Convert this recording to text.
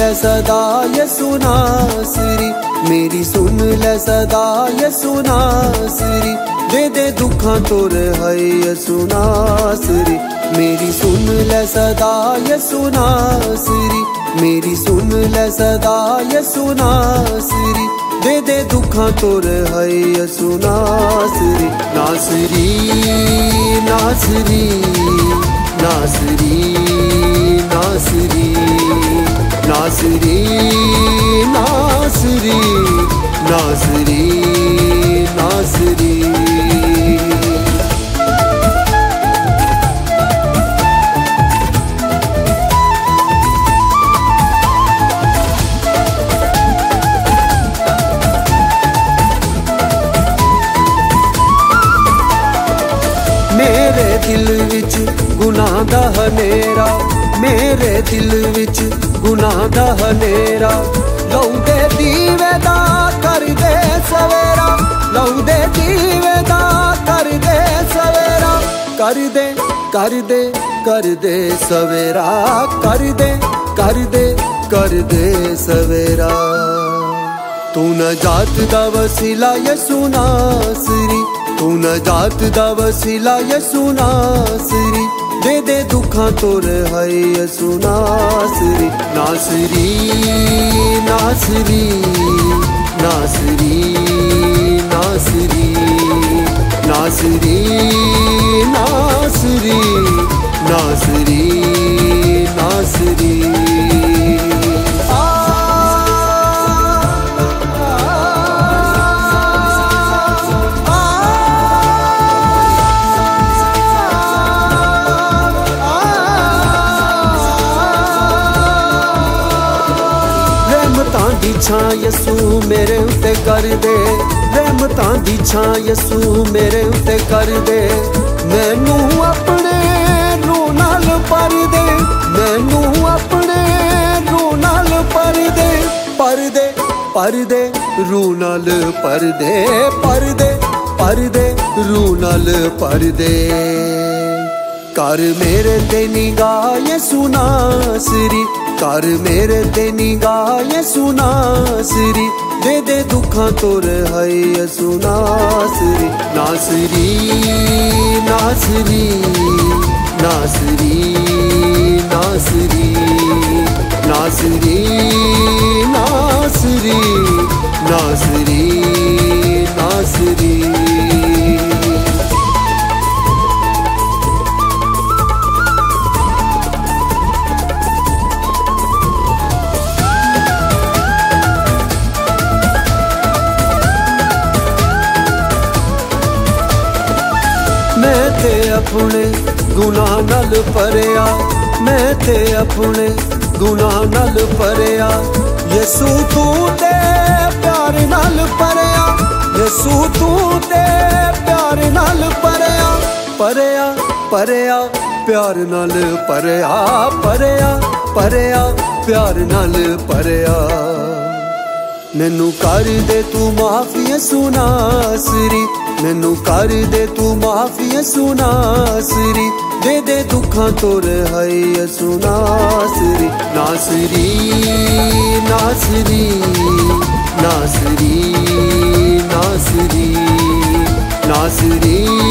ले सदा यसु नासरी, मेरी सुन ले सदा यसु नासरी, दे दे दुखां तो रिहाई यसु नासरी, मेरी सुन ले सदा यसु नासरी, मेरी सुन ले सदा यसु नासरी, दे दे दुखां तो रिहाई यसु नासरी। नासरी नासरी नासरी नासरी नासरी नासरी नासरी नासरी। मेरे दिल विच गुनाह दा हनेरा, मेरे दिल विच गुनाह दा हनेरा, लहू दे दीवे दा कर दे सवेरा, लहू दे दीवे दा कर दे सवेरा, कर दे कर दे कर दे सवेरा, कर दे कर दे कर दे सवेरा। तू नजात दा वसीला यसु नासरी, तू नजात दा वसीला यसु नासरी, दे दे दुखां तो रिहाई यसु नासरी। नासरी नासरी नासरी नासरी नासरी नासरी नासरी नासरी। रहमतां दी छां यसू मेरे उत्ते कर दे, रहमतां दी छां यसू मेरे उत्ते कर दे, मैनू अपने रूह नाल भर दे, मैनू अपने रूह नाल भर दे, भर दे भर दे रूह नाल भर दे, भर दे भर दे रूह नाल भर दे। कर मेरे ते निगाह यसु नासरी, कर मेरे ते निगाह यसु नासरी, दे दे दुखां तो रिहाई यसु नासरी। नासरी नासरी नासरी नासरी नासरी नासरी नासरी नासरी। मैं ते अपने गुनाह नाल भरिया, मैं ते अपने गुनाह नाल भरिया, यसू तू ते प्यार नाल भरिया, यसू तू ते प्यार नाल भरिया, भरिया भरिया प्यार नाल भरिया, भरिया भरिया प्यार नाल भरिया। मैनू कर दे तू माफ यसु नासरी, मैनू कर दे तू माफ यसु नासरी, दे दे दुखां तो रिहाई यसु नासरी। नासरी नासरी नासरी नासरी नासरी